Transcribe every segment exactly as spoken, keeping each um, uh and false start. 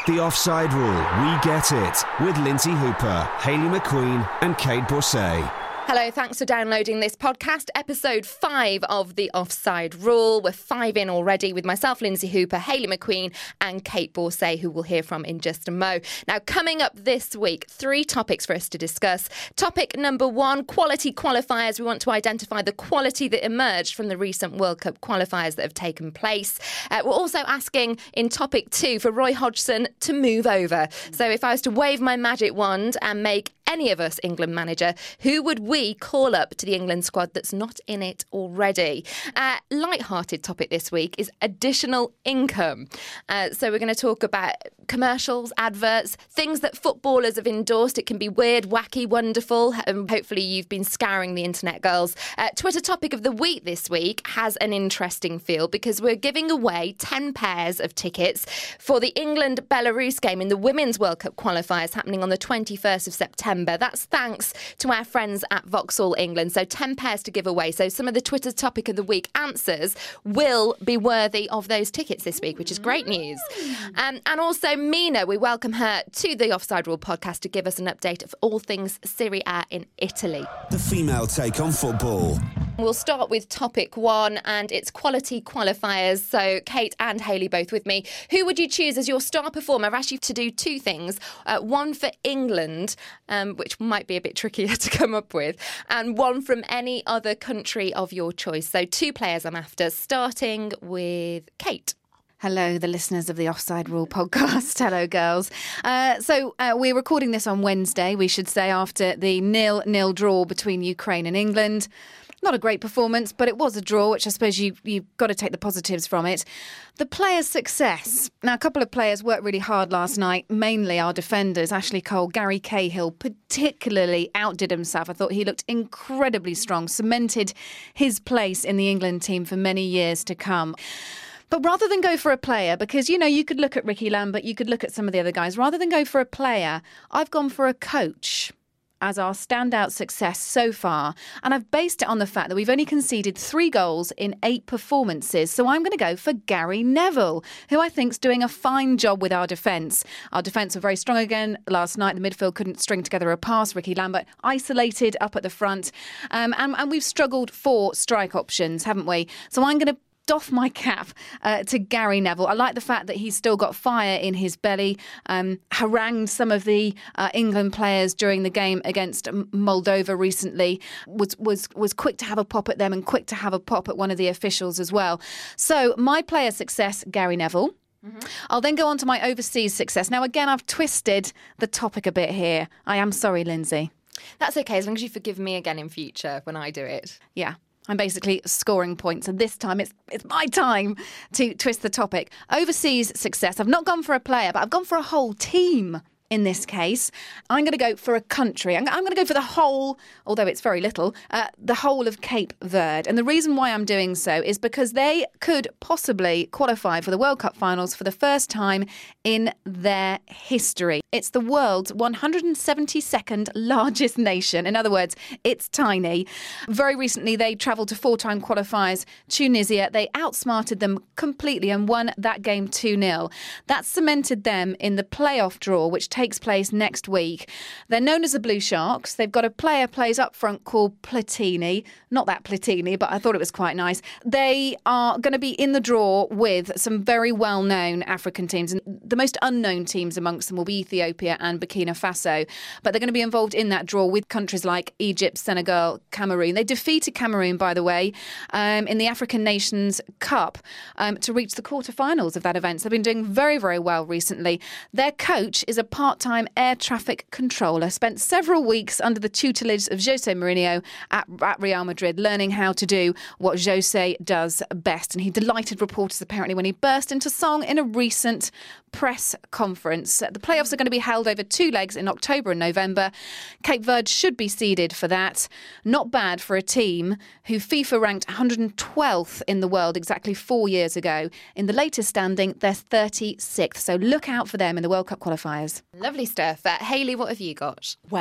The Offside Rule, We Get It, with Lindsay Hooper, Hayley McQueen and Kate Borsay. Hello, thanks for downloading this podcast, episode five of The Offside Rule. We're five in already with myself, Lindsay Hooper, Hayley McQueen and Kate Borsay, who we'll hear from in just a mo. Now, coming up this week, three topics for us to discuss. Topic number one, quality qualifiers. We want to identify the quality that emerged from the recent World Cup qualifiers that have taken place. Uh, we're also asking in topic two for Roy Hodgson to move over. So if I was to wave my magic wand and make any of us England manager, who would we call up to the England squad that's not in it already? Uh, light-hearted topic this week is additional income. Uh, so we're going to talk about commercials, adverts, things that footballers have endorsed. It can be weird, wacky, wonderful. Um, hopefully you've been scouring the internet, girls. Uh, Twitter topic of the week this week has an interesting feel because we're giving away ten pairs of tickets for the England-Belarus game in the Women's World Cup qualifiers happening on the twenty-first of September. That's thanks to our friends at Vauxhall England. So ten pairs to give away. So some of the Twitter topic of the week answers will be worthy of those tickets this week, which is great news. Um, and also Mina, we welcome her to the Offside Rule podcast to give us an update of all things Serie A in Italy. The female take on football. We'll start with topic one, and it's quality qualifiers. So Kate and Hayley both with me. Who would you choose as your star performer? I've asked you to do two things. Uh, one for England, um, which might be a bit trickier to come up with, and one from any other country of your choice. So two players I'm after, starting with Kate. Hello, the listeners of the Offside Rule podcast. Hello, girls. Uh, so uh, we're recording this on Wednesday, we should say, after the nil-nil draw between Ukraine and England. Not a great performance, but it was a draw, which I suppose you, you've got to take the positives from it. The players' success. Now, a couple of players worked really hard last night, mainly our defenders, Ashley Cole, Gary Cahill, particularly outdid himself. I thought he looked incredibly strong, cemented his place in the England team for many years to come. But rather than go for a player, because, you know, you could look at Ricky Lambert, you could look at some of the other guys, rather than go for a player, I've gone for a coach as our standout success so far. And I've based it on the fact that we've only conceded three goals in eight performances. So I'm going to go for Gary Neville, who I think's doing a fine job with our defence. Our defence were very strong again last night. The midfield couldn't string together a pass. Ricky Lambert isolated up at the front. Um, and, and we've struggled for strike options, haven't we? So I'm going to doff my cap uh, to Gary Neville. I like the fact that he's still got fire in his belly, um, harangued some of the uh, England players during the game against Moldova recently, was, was, was quick to have a pop at them and quick to have a pop at one of the officials as well. So my player success, Gary Neville. Mm-hmm. I'll then go on to my overseas success. Now, again, I've twisted the topic a bit here. I am sorry, Lindsay. That's okay, as long as you forgive me again in future when I do it. Yeah. I'm basically scoring points, and this time it's it's my time to twist the topic. Overseas success. I've not gone for a player, but I've gone for a whole team. In this case, I'm going to go for a country. I'm, I'm going to go for the whole, although it's very little, uh, the whole of Cape Verde. And the reason why I'm doing so is because they could possibly qualify for the World Cup finals for the first time in their history. It's the world's one hundred seventy-second largest nation. In other words, it's tiny. Very recently, they travelled to four-time qualifiers, Tunisia. They outsmarted them completely and won that game two nil. That cemented them in the playoff draw, which takes place next week. They're known as the Blue Sharks. They've got a player plays up front called Platini. Not that Platini, but I thought it was quite nice. They are going to be in the draw with some very well-known African teams. And the most unknown teams amongst them will be Ethiopia and Burkina Faso. But they're going to be involved in that draw with countries like Egypt, Senegal, Cameroon. They defeated Cameroon, by the way, um, in the African Nations Cup um, to reach the quarterfinals of that event. So they've been doing very, very well recently. Their coach is a part-time air traffic controller, spent several weeks under the tutelage of Jose Mourinho at, at Real Madrid, learning how to do what Jose does best. And he delighted reporters, apparently, when he burst into song in a recent press conference. The playoffs are going to be held over two legs in October and November. Cape Verde should be seeded for that. Not bad for a team who FIFA ranked one hundred twelfth in the world exactly four years ago. In the latest standing, they're thirty-sixth. So look out for them in the World Cup qualifiers. Lovely stuff. Uh, Hayley, what have you got? Well,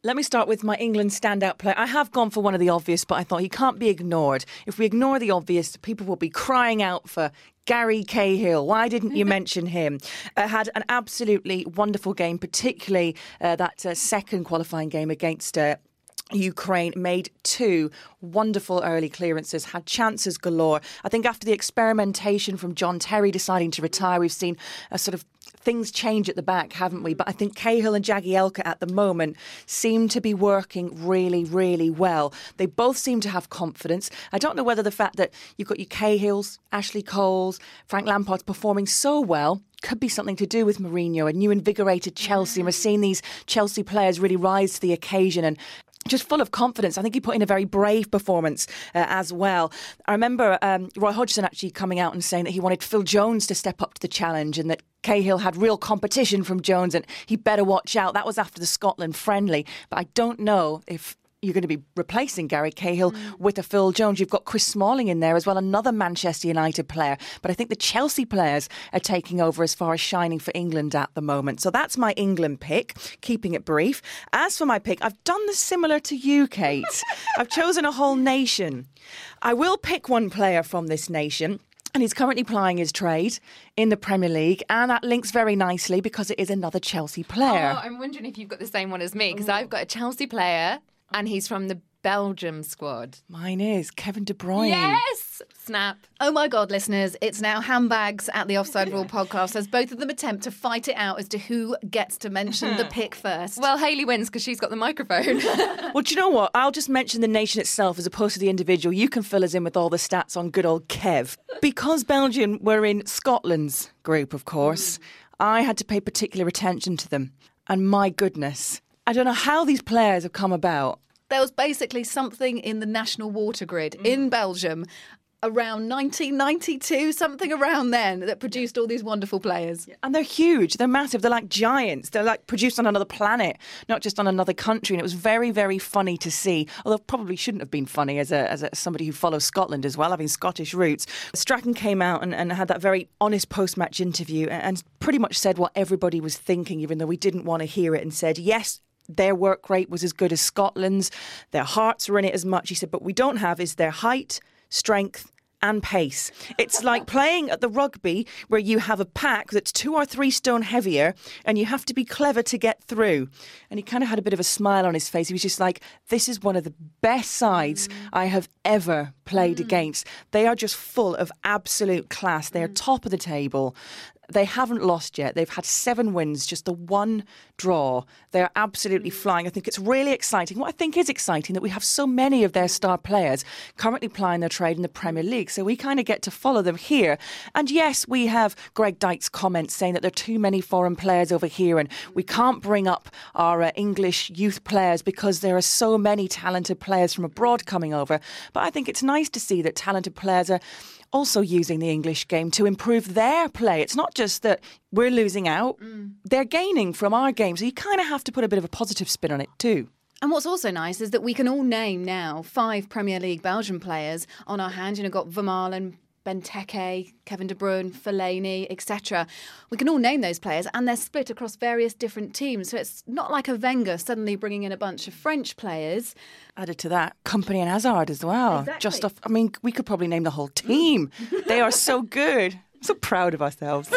Let me start with my England standout player. I have gone for one of the obvious, but I thought he can't be ignored. If we ignore the obvious, people will be crying out for Gary Cahill. Why didn't you mention him? Uh, had an absolutely wonderful game, particularly uh, that uh, second qualifying game against uh, Ukraine, made two wonderful early clearances, had chances galore. I think after the experimentation from John Terry deciding to retire, we've seen a sort of things change at the back, haven't we? But I think Cahill and Jagielka at the moment seem to be working really, really well. They both seem to have confidence. I don't know whether the fact that you've got your Cahills, Ashley Coles, Frank Lampard's performing so well could be something to do with Mourinho, a new invigorated Chelsea. And we're seeing these Chelsea players really rise to the occasion and just full of confidence. I think he put in a very brave performance uh, as well. I remember um, Roy Hodgson actually coming out and saying that he wanted Phil Jones to step up to the challenge and that Cahill had real competition from Jones and he better watch out. That was after the Scotland friendly. But I don't know if you're going to be replacing Gary Cahill mm. with a Phil Jones. You've got Chris Smalling in there as well, another Manchester United player. But I think the Chelsea players are taking over as far as shining for England at the moment. So that's my England pick, keeping it brief. As for my pick, I've done this similar to you, Kate. I've chosen a whole nation. I will pick one player from this nation. And he's currently plying his trade in the Premier League. And that links very nicely because it is another Chelsea player. Oh, I'm wondering if you've got the same one as me, because I've got a Chelsea player and he's from the Belgium squad. Mine is Kevin De Bruyne. Yes! Snap. Oh my God, listeners, it's now handbags at the Offside Rule podcast as both of them attempt to fight it out as to who gets to mention the pick first. Well, Hayley wins because she's got the microphone. Well, do you know what? I'll just mention the nation itself as opposed to the individual. You can fill us in with all the stats on good old Kev. Because Belgium were in Scotland's group, of course, mm. I had to pay particular attention to them. And my goodness, I don't know how these players have come about. There was basically something in the national water grid mm. in Belgium around nineteen ninety-two, something around then, that produced all these wonderful players. And they're huge. They're massive. They're like giants. They're like produced on another planet, not just on another country. And it was very, very funny to see, although it probably shouldn't have been funny as a, as a, somebody who follows Scotland as well, having Scottish roots. Strachan came out and, and had that very honest post-match interview and, and pretty much said what everybody was thinking, even though we didn't want to hear it, and said, yes, their work rate was as good as Scotland's. Their hearts were in it as much. He said, but we don't have is their height, strength and pace. It's like playing at the rugby where you have a pack that's two or three stone heavier and you have to be clever to get through. And he kind of had a bit of a smile on his face. He was just like, this is one of the best sides mm. I have ever played mm. against. They are just full of absolute class. They are mm. top of the table. They haven't lost yet. They've had seven wins, just the one draw. They're absolutely flying. I think it's really exciting. What I think is exciting that we have so many of their star players currently plying their trade in the Premier League. So we kind of get to follow them here. And yes, we have Greg Dyke's comments saying that there are too many foreign players over here and we can't bring up our uh, English youth players because there are so many talented players from abroad coming over. But I think it's nice to see that talented players are also using the English game to improve their play. It's not just that we're losing out, mm. they're gaining from our game. So you kind of have to put a bit of a positive spin on it too. And what's also nice is that we can all name now five Premier League Belgian players on our hand. You know, got Vermaelen, Benteke, Kevin De Bruyne, Fellaini, et cetera. We can all name those players and they're split across various different teams. So it's not like a Wenger suddenly bringing in a bunch of French players. Added to that, Kompany and Hazard as well. Exactly. Just off, I mean, we could probably name the whole team. They are so good. I'm so proud of ourselves.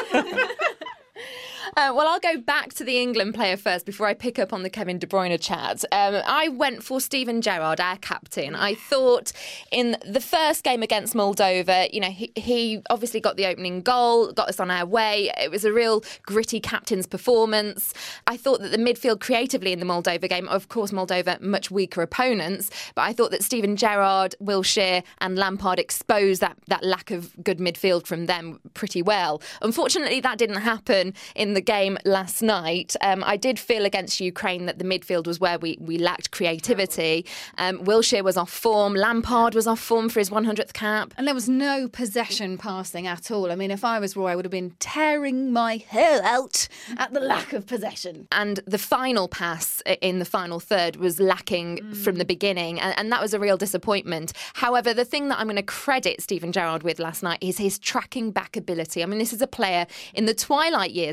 Uh, well, I'll go back to the England player first before I pick up on the Kevin De Bruyne chat. Um, I went for Steven Gerrard, our captain. I thought in the first game against Moldova, you know, he, he obviously got the opening goal, got us on our way. It was a real gritty captain's performance. I thought that the midfield creatively in the Moldova game, of course, Moldova, much weaker opponents, but I thought that Steven Gerrard, Wilshere and Lampard exposed that, that lack of good midfield from them pretty well. Unfortunately, that didn't happen in the game last night. Um, I did feel against Ukraine that the midfield was where we, we lacked creativity. Um, Wilshere was off form. Lampard was off form for his one hundredth cap. And there was no possession passing at all. I mean, if I was Roy, I would have been tearing my hair out at the lack of possession. And the final pass in the final third was lacking mm. from the beginning. And, and that was a real disappointment. However, the thing that I'm going to credit Steven Gerrard with last night is his tracking back ability. I mean, this is a player in the twilight years of his career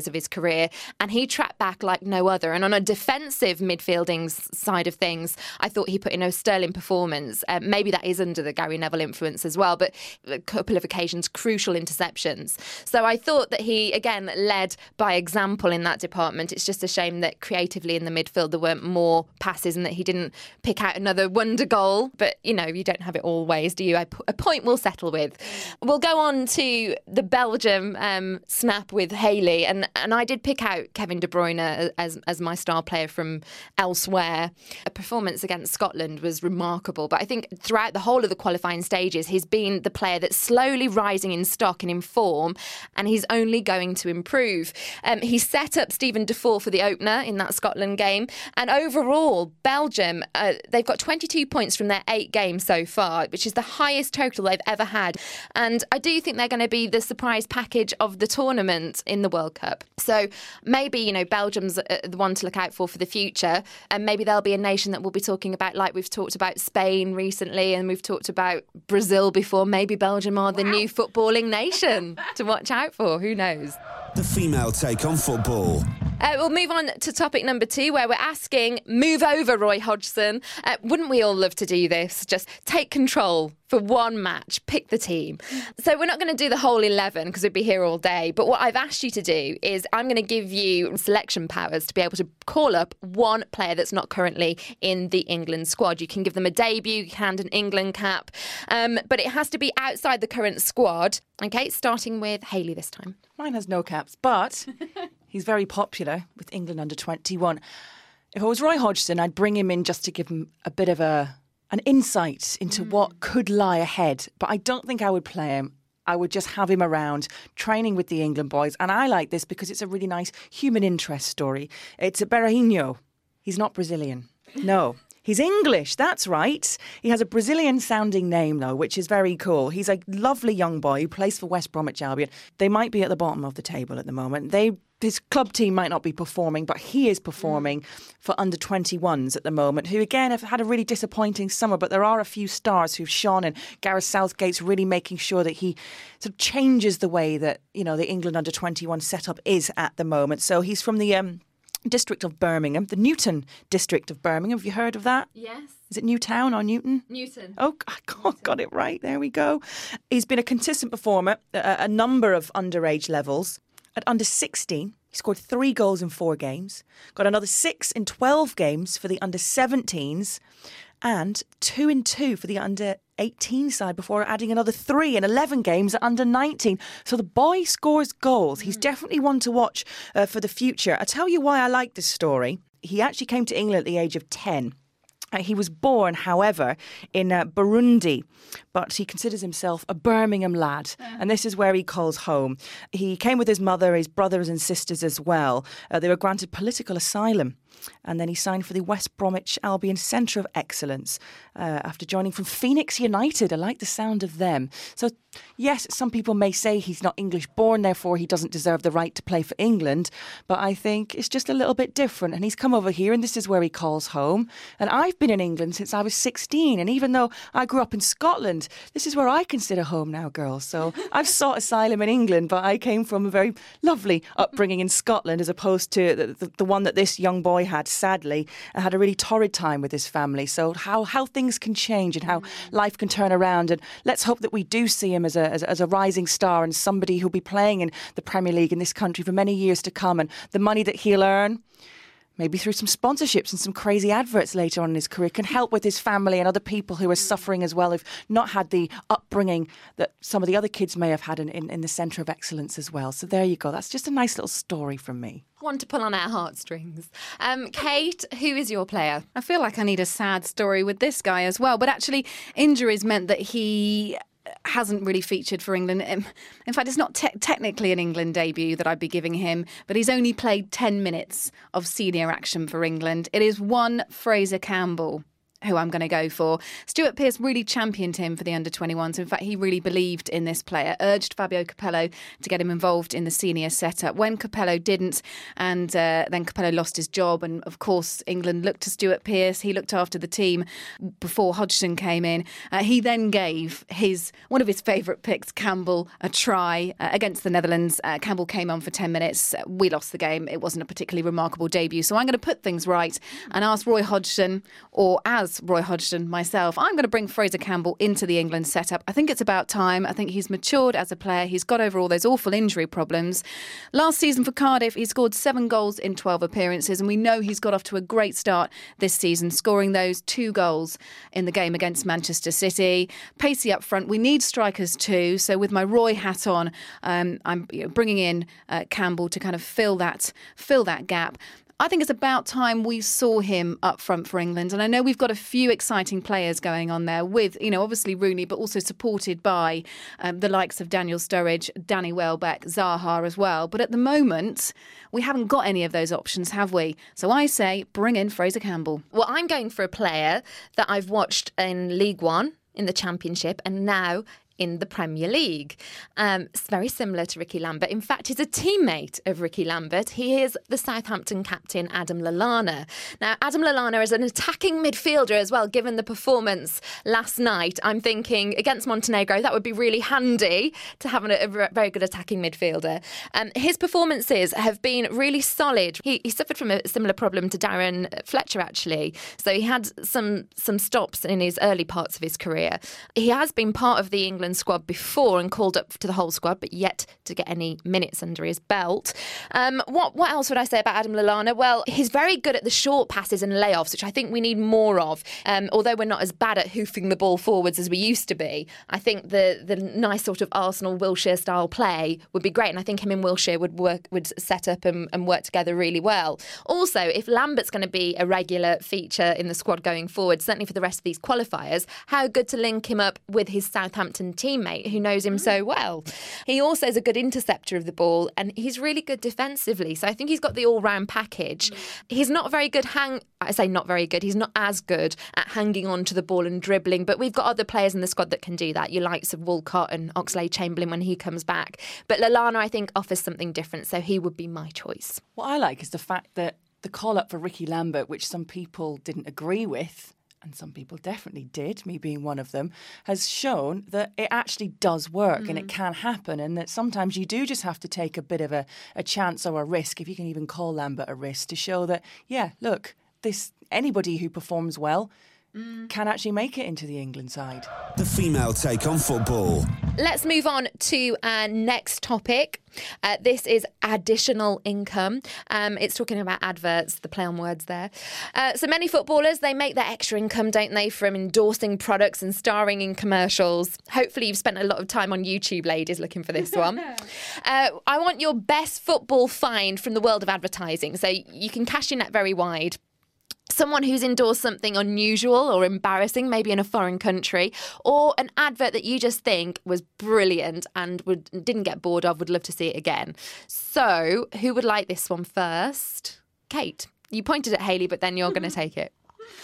career, and he tracked back like no other. And on a defensive midfielding side of things, I thought he put in a sterling performance. Uh, maybe that is under the Gary Neville influence as well, but a couple of occasions, crucial interceptions. So I thought that he, again, led by example in that department. It's just a shame that creatively in the midfield there weren't more passes and that he didn't pick out another wonder goal. But, you know, you don't have it always, do you? A point we'll settle with. We'll go on to the Belgium um, snap with Haley, and, and I did pick out Kevin De Bruyne as, as my star player from elsewhere. A performance against Scotland was remarkable, but I think throughout the whole of the qualifying stages, he's been the player that's slowly rising in stock and in form, and he's only going to improve. Um, he set up Stephen Defoe for the opener in that Scotland game, and overall, Belgium, uh, they've got twenty-two points from their eight games so far, which is the highest total they've ever had. And I do think they're going to be the surprise package of the tournament in the World Cup. So maybe, you know, Belgium's the one to look out for for the future, and maybe they'll be a nation that we'll be talking about, like we've talked about Spain recently and we've talked about Brazil before. Maybe Belgium are the wow. new footballing nation to watch out for. Who knows? The female take on football. Uh, we'll move on to topic number two, where we're asking, move over, Roy Hodgson. Uh, wouldn't we all love to do this? Just take control for one match, pick the team. So we're not going to do the whole eleven because we'd be here all day. But what I've asked you to do is I'm going to give you selection powers to be able to call up one player that's not currently in the England squad. You can give them a debut, you can hand an England cap, um, but it has to be outside the current squad. Okay, starting with Haley this time. Mine has no caps, but he's very popular with England under twenty-one. If I was Roy Hodgson, I'd bring him in just to give him a bit of a an insight into mm. what could lie ahead. But I don't think I would play him. I would just have him around training with the England boys. And I like this because it's a really nice human interest story. It's a Berahino. He's not Brazilian. No. He's English, that's right. He has a Brazilian-sounding name, though, which is very cool. He's a lovely young boy who plays for West Bromwich Albion. They might be at the bottom of the table at the moment. They His club team might not be performing, but he is performing for under twenty-ones at the moment, who, again, have had a really disappointing summer, but there are a few stars who've shone, and Gareth Southgate's really making sure that he sort of changes the way that, you know, the England under twenty-one setup is at the moment. So he's from the Um, district of Birmingham, the Newton district of Birmingham. Have you heard of that? Yes. Is it Newtown or Newton? Newton. Oh, I got, got it right. There we go. He's been a consistent performer at a number of underage levels. At under sixteen, he scored three goals in four games, got another six in twelve games for the under seventeens, and two in two for the under eighteen side before adding another three in eleven games at under nineteen. So the boy scores goals. He's definitely one to watch uh, for the future. I'll tell you why I like this story. He actually came to England at the age of ten. Uh, he was born, however, in uh, Burundi, but he considers himself a Birmingham lad, and this is where he calls home. He came with his mother, his brothers and sisters as well. Uh, they were granted political asylum, and then he signed for the West Bromwich Albion Centre of Excellence uh, after joining from Phoenix United. I like the sound of them. So, yes, some people may say he's not English born, therefore he doesn't deserve the right to play for England, but I think it's just a little bit different, and he's come over here, and this is where he calls home. And I've been in England since I was sixteen, and even though I grew up in Scotland, this is where I consider home now, girls. So I've sought asylum in England, but I came from a very lovely upbringing in Scotland as opposed to the, the, the one that this young boy had, sadly, and had a really torrid time with his family. So how, how things can change and how life can turn around, and let's hope that we do see him as a, as, as a rising star and somebody who'll be playing in the Premier League in this country for many years to come, and the money that he'll earn, maybe through some sponsorships and some crazy adverts later on in his career, can help with his family and other people who are suffering as well, who've not had the upbringing that some of the other kids may have had in, in, in the Centre of Excellence as well. So there you go. That's just a nice little story from me. One to pull on our heartstrings. Um, Kate, who is your player? I feel like I need a sad story with this guy as well, but actually injuries meant that he hasn't really featured for England. In fact, it's not te- technically an England debut that I'd be giving him, but he's only played ten minutes of senior action for England. It is one Fraser Campbell, who I'm going to go for. Stuart Pearce really championed him for the under twenty-ones. In fact, he really believed in this player, urged Fabio Capello to get him involved in the senior setup. When Capello didn't, and uh, then Capello lost his job, and of course England looked to Stuart Pearce. He looked after the team before Hodgson came in. Uh, he then gave his one of his favourite picks, Campbell, a try uh, against the Netherlands. Uh, Campbell came on for ten minutes. We lost the game. It wasn't a particularly remarkable debut. So I'm going to put things right and ask Roy Hodgson, or as Roy Hodgson myself, I'm going to bring Fraser Campbell into the England setup. I think it's about time. I think he's matured as a player. He's got over all those awful injury problems. Last season for Cardiff, he scored seven goals in twelve appearances, and we know he's got off to a great start this season, scoring those two goals in the game against Manchester City. Pacey up front. We need strikers too. So with my Roy hat on, um, I'm you know, bringing in uh, Campbell to kind of fill that fill that gap. I think it's about time we saw him up front for England. And I know we've got a few exciting players going on there with, you know, obviously Rooney, but also supported by um, the likes of Daniel Sturridge, Danny Welbeck, Zaha as well. But at the moment, we haven't got any of those options, have we? So I say bring in Fraser Campbell. Well, I'm going for a player that I've watched in League One, in the Championship, and now in the Premier League. Um, it's very similar to Ricky Lambert. In fact, he's a teammate of Ricky Lambert. He is the Southampton captain, Adam Lallana. Now, Adam Lallana is an attacking midfielder as well, given the performance last night. I'm thinking against Montenegro, that would be really handy to have a, a very good attacking midfielder. Um, his performances have been really solid. He, he suffered from a similar problem to Darren Fletcher, actually. So he had some, some stops in his early parts of his career. He has been part of the England squad before and called up to the whole squad, but yet to get any minutes under his belt. Um, what what else would I say about Adam Lallana? Well, he's very good at the short passes and layoffs, which I think we need more of. Um, although we're not as bad at hoofing the ball forwards as we used to be, I think the the nice sort of Arsenal Wilshere style play would be great, and I think him and Wilshere would work would set up and, and work together really well. Also, if Lambert's going to be a regular feature in the squad going forward, certainly for the rest of these qualifiers, how good to link him up with his Southampton teammate who knows him so well. He also is a good interceptor of the ball, and he's really good defensively. So I think he's got the all-round package. He's not very good hang... I say not very good. He's not as good at hanging on to the ball and dribbling, but we've got other players in the squad that can do that. Your likes of Walcott and Oxlade-Chamberlain when he comes back. But Lallana, I think, offers something different, so he would be my choice. What I like is the fact that the call-up for Ricky Lambert, which some people didn't agree with, and some people definitely did, me being one of them, has shown that it actually does work mm. and it can happen, and that sometimes you do just have to take a bit of a, a chance or a risk, if you can even call Lambert a risk, to show that, yeah, look, this anybody who performs well mm. can actually make it into the England side. The female take on football. Let's move on to our next topic. Uh, this is additional income. Um, it's talking about adverts, the play on words there. Uh, so many footballers, they make their extra income, don't they, from endorsing products and starring in commercials. Hopefully you've spent a lot of time on YouTube, ladies, looking for this one. uh, I want your best football find from the world of advertising. So you can cast your net very wide. Someone who's endorsed something unusual or embarrassing, maybe in a foreign country, or an advert that you just think was brilliant and would didn't get bored of, would love to see it again. So, who would like this one first? Kate, you pointed at Hayley, but then you're going to take it.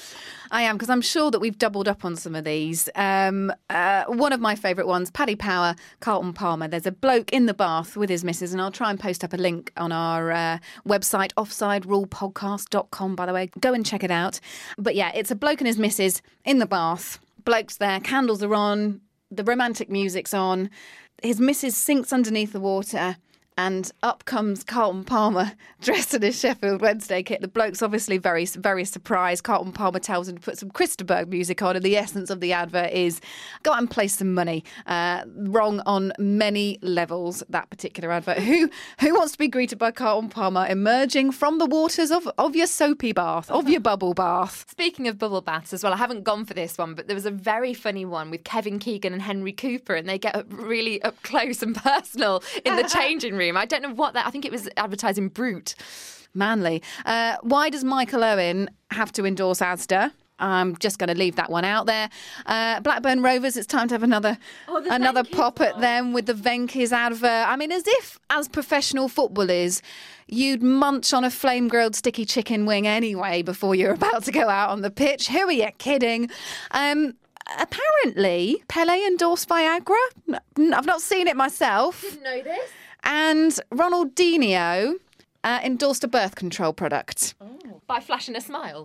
I am, because I'm sure that we've doubled up on some of these. Um, uh, one of my favourite ones, Paddy Power, Carlton Palmer. There's a bloke in the bath with his missus, and I'll try and post up a link on our uh, website, offside rule podcast dot com, by the way. Go and check it out. But yeah, it's a bloke and his missus in the bath. Bloke's there, candles are on, the romantic music's on. His missus sinks underneath the water, and up comes Carlton Palmer dressed in his Sheffield Wednesday kit. The bloke's obviously very, very surprised. Carlton Palmer tells him to put some Christopher music on, and the essence of the advert is go out and place some money. Uh, wrong on many levels, that particular advert. Who who wants to be greeted by Carlton Palmer emerging from the waters of, of your soapy bath, of your bubble bath? Speaking of bubble baths as well, I haven't gone for this one, but there was a very funny one with Kevin Keegan and Henry Cooper, and they get up really up close and personal in the changing room. I don't know what that... I think it was advertising Brute. Manly. Uh, why does Michael Owen have to endorse Asda? I'm just going to leave that one out there. Uh, Blackburn Rovers, it's time to have another Oh, the another Venky's pop at one. them with the Venky's advert. I mean, as if as professional footballers, you'd munch on a flame-grilled sticky chicken wing anyway before you're about to go out on the pitch. Who are you kidding? Um, apparently, Pele endorsed Viagra. N- I've not seen it myself. Didn't know this. And Ronaldinho uh, endorsed a birth control product. By flashing a smile.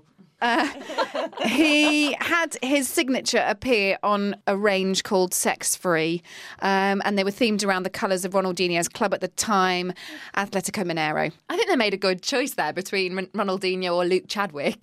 He had his signature appear on a range called Sex Free, um, and they were themed around the colours of Ronaldinho's club at the time, Atletico Mineiro. I think they made a good choice there between Ron- Ronaldinho or Luke Chadwick.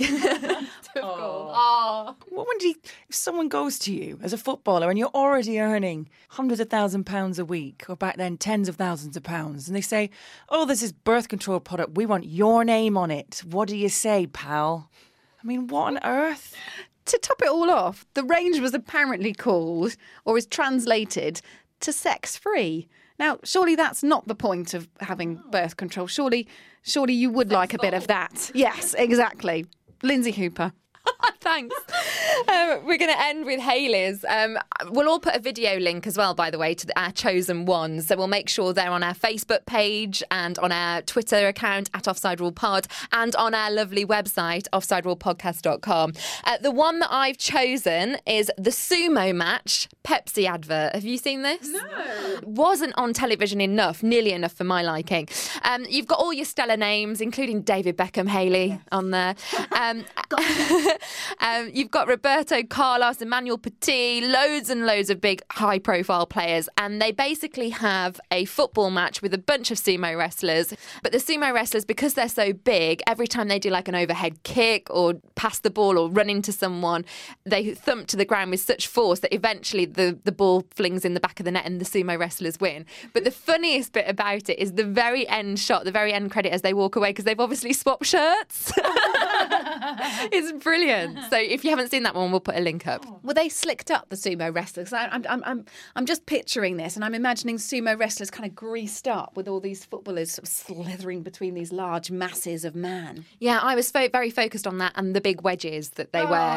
Oh. What when do you, if someone goes to you as a footballer and you're already earning hundreds of thousand pounds a week, or back then tens of thousands of pounds, and they say, "Oh, this is birth control product. We want your name on it." What do you say, pal? I mean, what on earth? To top it all off, the range was apparently called, or is translated, to Sex Free. Now, surely that's not the point of having birth control. Surely, surely you would like a bit of that. Yes, exactly. Lindsay Hooper. Thanks. Um, we're going to end with Hayley's. Um, we'll all put a video link as well, by the way, to the, our chosen ones. So we'll make sure they're on our Facebook page and on our Twitter account at Offside Rule Pod and on our lovely website, offside rule podcast dot com. Uh, the one that I've chosen is the Sumo Match Pepsi advert. Have you seen this? No. Wasn't on television enough, nearly enough for my liking. Um, you've got all your stellar names, including David Beckham, Hayley, yes. on there. Um, Um, you've got Roberto Carlos, Emmanuel Petit, loads and loads of big high-profile players, and they basically have a football match with a bunch of sumo wrestlers. But the sumo wrestlers, because they're so big, every time they do like an overhead kick or pass the ball or run into someone, they thump to the ground with such force that eventually the, the ball flings in the back of the net and the sumo wrestlers win. But the funniest bit about it is the very end shot, the very end credit as they walk away, because they've obviously swapped shirts. It's brilliant. So if you haven't seen that one, we'll put a link up. Were they slicked up, the sumo wrestlers? I, I'm, I'm, I'm, I'm just picturing this, and I'm imagining sumo wrestlers kind of greased up with all these footballers sort of slithering between these large masses of man. Yeah, I was fo- very focused on that and the big wedges that they wear.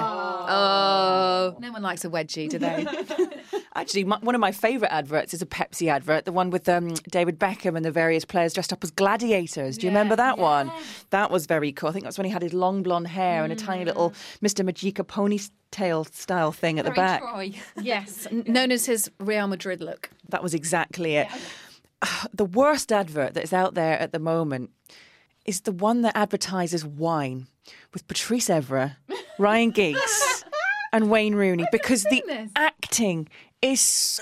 Oh. No one likes a wedgie, do they? Actually, my, one of my favourite adverts is a Pepsi advert, the one with um, David Beckham and the various players dressed up as gladiators. Do you yeah, remember that yeah. one? That was very cool. I think that's when he had his long blonde hair mm. and a tiny little Mister Magica ponytail style thing at Harry the back. Troy. Yes, known as his Real Madrid look. That was exactly it. Yeah. The worst advert that is out there at the moment is the one that advertises wine with Patrice Evra, Ryan Giggs and Wayne Rooney, because the this? acting is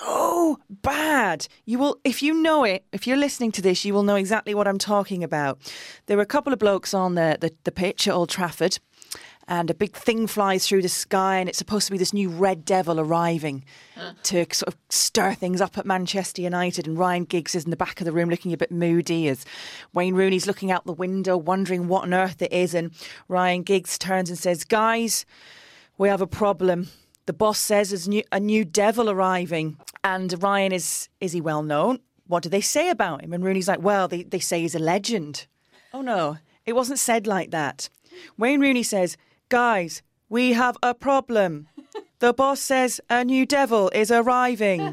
so bad. You will, if you know it, if you're listening to this, you will know exactly what I'm talking about. There were a couple of blokes on the, the, the pitch at Old Trafford, and a big thing flies through the sky, and it's supposed to be this new Red Devil arriving uh. to sort of stir things up at Manchester United. And Ryan Giggs is in the back of the room looking a bit moody as Wayne Rooney's looking out the window wondering what on earth it is. And Ryan Giggs turns and says, "Guys, we have a problem. The boss says there's new, a new devil arriving." And Ryan is, is he well known? What do they say about him? And Rooney's like, "Well, they, they say he's a legend." Oh no, it wasn't said like that. Wayne Rooney says, "Guys, we have a problem. The boss says a new devil is arriving."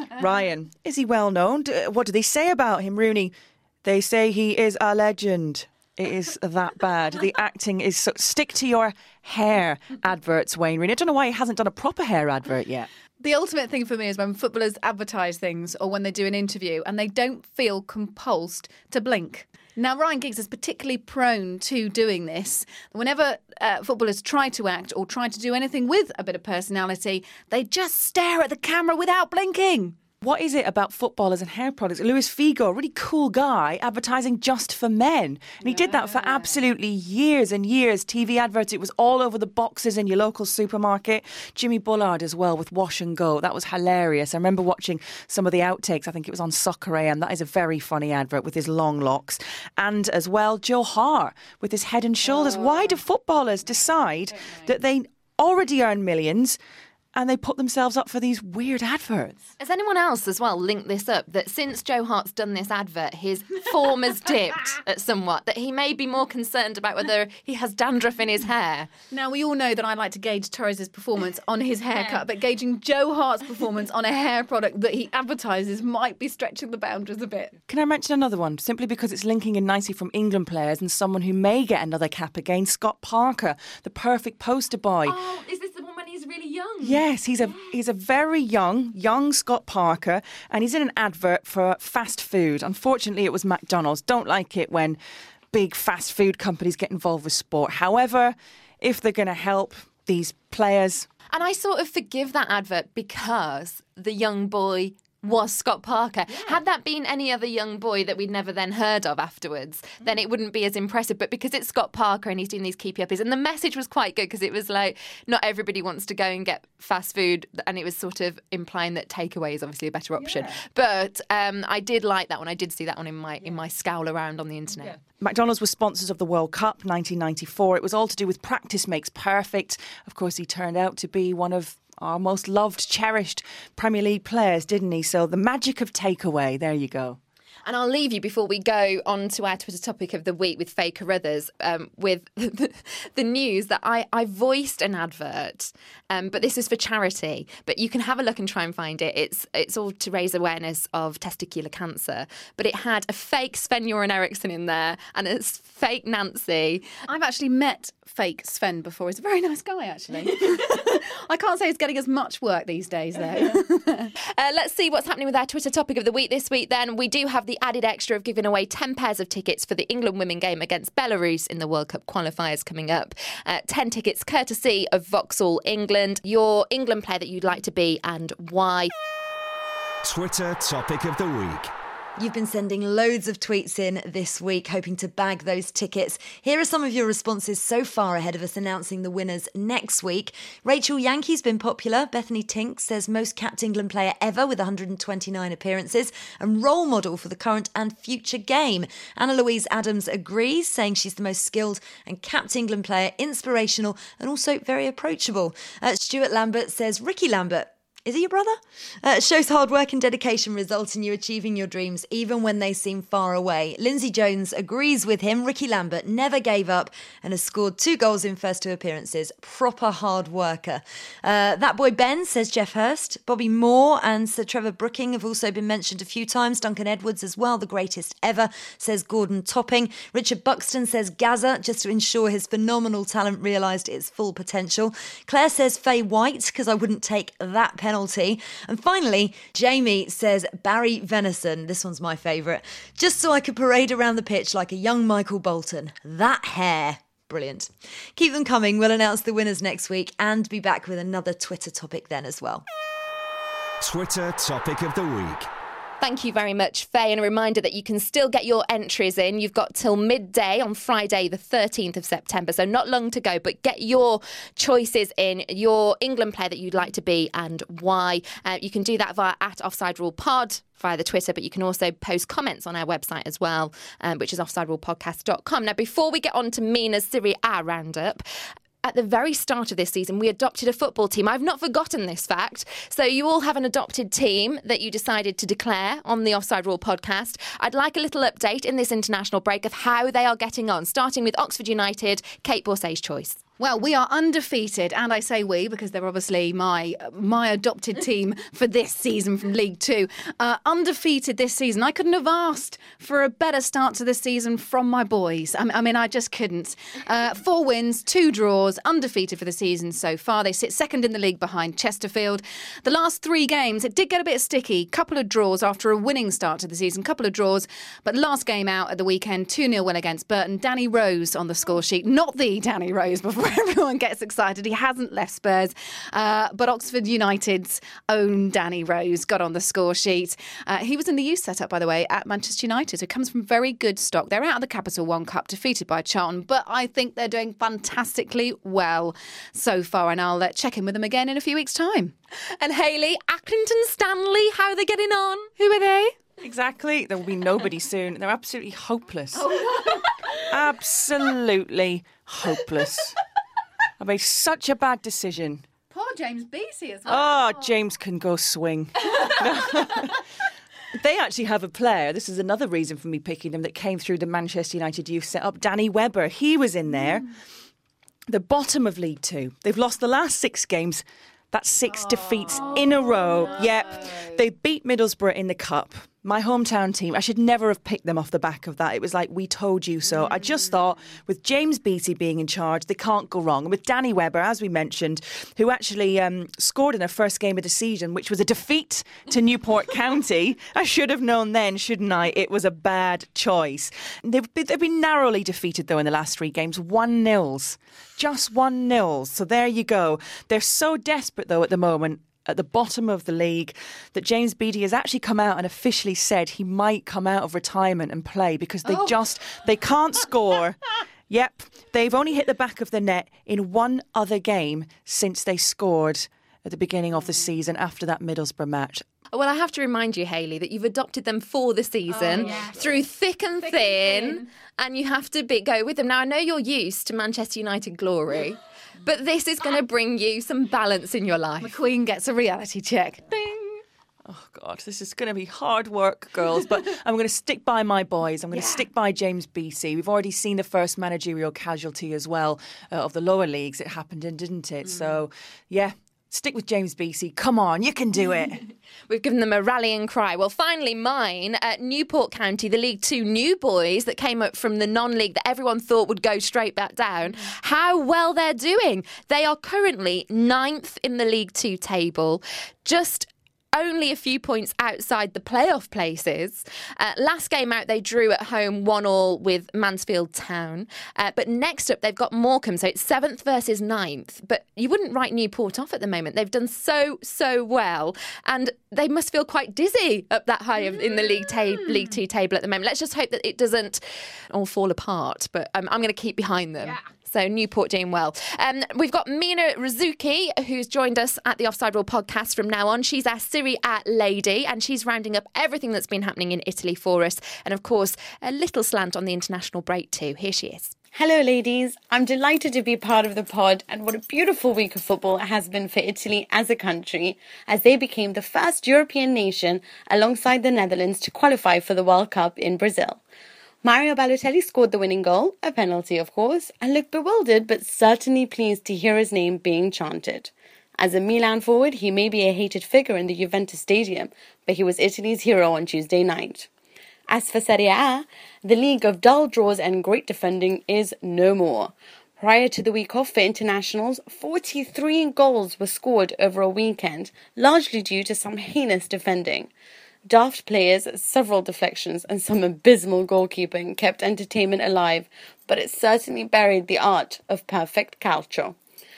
Ryan, is he well known? What do they say about him? Rooney, they say he is a legend. It is that bad. The acting is so... Stick to your hair adverts, Wayne Rooney. I don't know why he hasn't done a proper hair advert yet. The ultimate thing for me is when footballers advertise things or when they do an interview and they don't feel compulsed to blink. Now, Ryan Giggs is particularly prone to doing this. Whenever uh, footballers try to act or try to do anything with a bit of personality, they just stare at the camera without blinking. What is it about footballers and hair products? Luis Figo, really cool guy, advertising just for men. And he yeah. did that for absolutely years and years. T V adverts, it was all over the boxes in your local supermarket. Jimmy Bullard as well with Wash and Go. That was hilarious. I remember watching some of the outtakes. I think it was on Soccer A M. That is a very funny advert with his long locks. And as well, Joe Hart with his Head and Shoulders. Oh. Why do footballers decide that they already earn millions and they put themselves up for these weird adverts. Has anyone else as well linked this up, that since Joe Hart's done this advert, his form has dipped at somewhat, that he may be more concerned about whether he has dandruff in his hair? Now, we all know that I like to gauge Torres' performance on his haircut, but gauging Joe Hart's performance on a hair product that he advertises might be stretching the boundaries a bit. Can I mention another one, simply because it's linking in nicely from England players and someone who may get another cap again, Scott Parker, the perfect poster boy. Oh, is this the one when he's really young? Yes, he's a he's a very young, young Scott Parker, and he's in an advert for fast food. Unfortunately, it was McDonald's. Don't like it when big fast food companies get involved with sport. However, if they're going to help these players... And I sort of forgive that advert because the young boy was Scott Parker. Yeah. Had that been any other young boy that we'd never then heard of afterwards, mm. then it wouldn't be as impressive. But because it's Scott Parker and he's doing these keepy uppies, and the message was quite good because it was like, not everybody wants to go and get fast food, and it was sort of implying that takeaway is obviously a better option. Yeah. But um, I did like that one. I did see that one in my yeah. in my scowl around on the internet. Yeah. McDonald's was sponsors of the World Cup nineteen ninety-four. It was all to do with practice makes perfect. Of course, he turned out to be one of our most loved, cherished Premier League players, didn't he? So the magic of takeaway, there you go. And I'll leave you before we go on to our Twitter topic of the week with Faye Carruthers, um, with the, the news that I, I voiced an advert, um, but this is for charity. But you can have a look and try and find it. It's it's all to raise awareness of testicular cancer. But it had a fake Sven-Göran Eriksson in there and a fake Nancy. I've actually met fake Sven before. He's a very nice guy, actually. I can't say he's getting as much work these days, though. uh, let's see what's happening with our Twitter topic of the week this week, then. We do have the added extra of giving away ten pairs of tickets for the England women game against Belarus in the World Cup qualifiers coming up. Uh, ten tickets courtesy of Vauxhall England. Your England player that you'd like to be and why. Twitter topic of the week. You've been sending loads of tweets in this week, hoping to bag those tickets. Here are some of your responses so far ahead of us announcing the winners next week. Rachel Yankee's been popular. Bethany Tink says most capped England player ever with one hundred twenty-nine appearances and role model for the current and future game. Anna Louise Adams agrees, saying she's the most skilled and capped England player, inspirational and also very approachable. Uh, Stuart Lambert says Ricky Lambert. Is he your brother? Uh, shows hard work and dedication result in you achieving your dreams, even when they seem far away. Lindsay Jones agrees with him. Ricky Lambert never gave up and has scored two goals in first two appearances. Proper hard worker. Uh, that boy Ben says Jeff Hurst. Bobby Moore and Sir Trevor Brooking have also been mentioned a few times. Duncan Edwards as well, the greatest ever, says Gordon Topping. Richard Buxton says Gaza, just to ensure his phenomenal talent realised its full potential. Claire says Faye White, because I wouldn't take that penalty. Penalty. And finally, Jamie says Barry Venison. This one's my favourite. Just so I could parade around the pitch like a young Michael Bolton. That hair. Brilliant. Keep them coming. We'll announce the winners next week and be back with another Twitter topic then as well. Twitter topic of the week. Thank you very much, Faye. And a reminder that you can still get your entries in. You've got till midday on Friday, the thirteenth of September, so not long to go, but get your choices in, your England player that you'd like to be and why. Uh, you can do that via at Offside Rule Pod via the Twitter, but you can also post comments on our website as well, um, which is offside rule podcast dot com. Now, before we get on to Mina's Serie A roundup, at the very start of this season, we adopted a football team. I've not forgotten this fact. So you all have an adopted team that you decided to declare on the Offside Rule podcast. I'd like a little update in this international break of how they are getting on, starting with Oxford United, Kate Borsay's choice. Well, we are undefeated, and I say we because they're obviously my my adopted team for this season from League Two. Uh, undefeated this season. I couldn't have asked for a better start to the season from my boys. I, I mean, I just couldn't. Uh, four wins, two draws, undefeated for the season so far. They sit second in the league behind Chesterfield. The last three games, it did get a bit sticky. Couple of draws after a winning start to the season. Couple of draws, but last game out at the weekend, two nil win against Burton. Danny Rose on the score sheet. Not the Danny Rose before everyone gets excited. He hasn't left Spurs, uh, but Oxford United's own Danny Rose got on the score sheet. Uh, he was in the youth setup, by the way, at Manchester United, who comes from very good stock. They're out of the Capital One Cup, defeated by Charlton, but I think they're doing fantastically well so far, and I'll uh, check in with them again in a few weeks' time. And Hayley, Accrington Stanley, how are they getting on? Who are they? Exactly. There will be nobody soon. They're absolutely hopeless. Oh, no. Absolutely hopeless. I made such a bad decision. Poor Oh, James Beattie as well. Oh, James can go swing. They actually have a player, this is another reason for me picking them, that came through the Manchester United youth set-up, Danny Webber. He was in there. Mm. The bottom of League Two. They've lost the last six games. That's six oh, defeats in a row. No. Yep. They beat Middlesbrough in the Cup. My hometown team. I should never have picked them off the back of that. It was like, we told you so. Mm. I just thought, with James Beattie being in charge, they can't go wrong. And with Danny Webber, as we mentioned, who actually um, scored in their first game of the season, which was a defeat to Newport County. I should have known then, shouldn't I? It was a bad choice. They've been, they've been narrowly defeated, though, in the last three games. One nils. Just one nil. So there you go. They're so desperate, though, at the moment, at the bottom of the league, that James Beattie has actually come out and officially said he might come out of retirement and play because they oh. just, they can't score. Yep, they've only hit the back of the net in one other game since they scored at the beginning of the season after that Middlesbrough match. Well, I have to remind you, Hayley, that you've adopted them for the season, oh, yes. through thick and thick thin, and, thin. and you have to be, go with them. Now, I know you're used to Manchester United glory, but this is going to bring you some balance in your life. McQueen gets a reality check. Ding! Oh, God, this is going to be hard work, girls, but I'm going to stick by my boys. I'm going yeah. to stick by James Beattie. We've already seen the first managerial casualty as well uh, of the lower leagues. It happened in, didn't it? Mm. So, yeah. Stick with James Beattie. Come on, you can do it. We've given them a rallying cry. Well, finally, mine at Newport County, the League Two new boys that came up from the non-league that everyone thought would go straight back down. How well they're doing. They are currently ninth in the League Two table, just only a few points outside the playoff places. Uh, last game out, they drew at home one all with Mansfield Town. Uh, but next up, they've got Morecambe, so it's seventh versus ninth. But you wouldn't write Newport off at the moment. They've done so, so well. And they must feel quite dizzy up that high in the League, ta- League Two table at the moment. Let's just hope that it doesn't all fall apart. But um, I'm going to keep behind them. Yeah. So Newport doing well. Um, we've got Mina Rizuki, who's joined us at the Offside Rule podcast from now on. She's our Serie A lady, and she's rounding up everything that's been happening in Italy for us. And of course, a little slant on the international break too. Here she is. Hello, ladies. I'm delighted to be part of the pod, and what a beautiful week of football it has been for Italy as a country, as they became the first European nation alongside the Netherlands to qualify for the World Cup in Brazil. Mario Balotelli scored the winning goal, a penalty of course, and looked bewildered but certainly pleased to hear his name being chanted. As a Milan forward, he may be a hated figure in the Juventus Stadium, but he was Italy's hero on Tuesday night. As for Serie A, the league of dull draws and great defending is no more. Prior to the week off for internationals, forty-three goals were scored over a weekend, largely due to some heinous defending. Daft players, several deflections, and some abysmal goalkeeping kept entertainment alive, but it certainly buried the art of perfect calcio.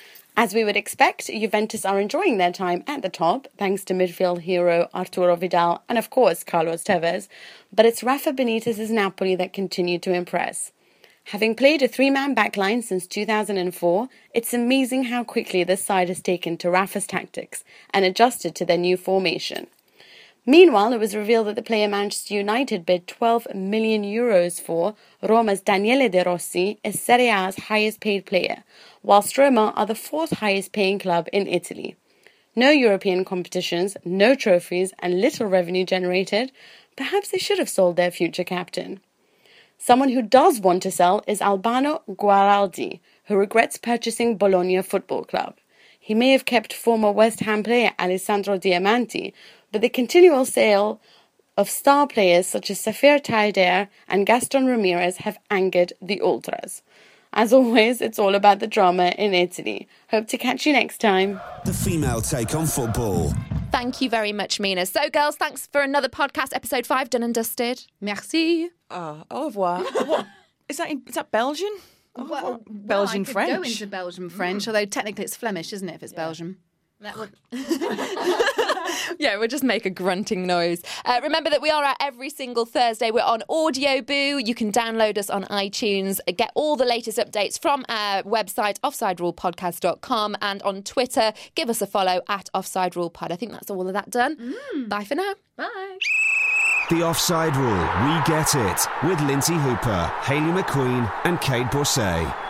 As we would expect, Juventus are enjoying their time at the top, thanks to midfield hero Arturo Vidal and, of course, Carlos Tevez, but it's Rafa Benitez's Napoli that continue to impress. Having played a three-man backline since two thousand four, it's amazing how quickly this side has taken to Rafa's tactics and adjusted to their new formation. Meanwhile, it was revealed that the player Manchester United bid twelve million euros for, Roma's Daniele De Rossi, is Serie A's highest paid player, whilst Roma are the fourth highest paying club in Italy. No European competitions, no trophies, and little revenue generated. Perhaps they should have sold their future captain. Someone who does want to sell is Albano Guaraldi, who regrets purchasing Bologna Football Club. He may have kept former West Ham player Alessandro Diamanti, but the continual sale of star players such as Safir Taider and Gaston Ramirez have angered the ultras. As always, it's all about the drama in Italy. Hope to catch you next time. The female take on football. Thank you very much, Mina. So, girls, thanks for another podcast, episode five, done and dusted. Merci. Uh, au revoir. What? Is that, in, is that Belgian? Well, well, Belgian I could French. Go into Belgian French, mm. although technically it's Flemish, isn't it? If it's yeah. Belgian. That would. Yeah, we'll just make a grunting noise. Uh, remember that we are out every single Thursday. We're on Audio Boo. You can download us on iTunes, get all the latest updates from our website, offside rule podcast dot com, and on Twitter, give us a follow at Offside Rule Pod. I think that's all of that done. Mm. Bye for now. Bye. The Offside Rule, We Get It, with Lindsay Hooper, Hayley McQueen and Kate Borsay.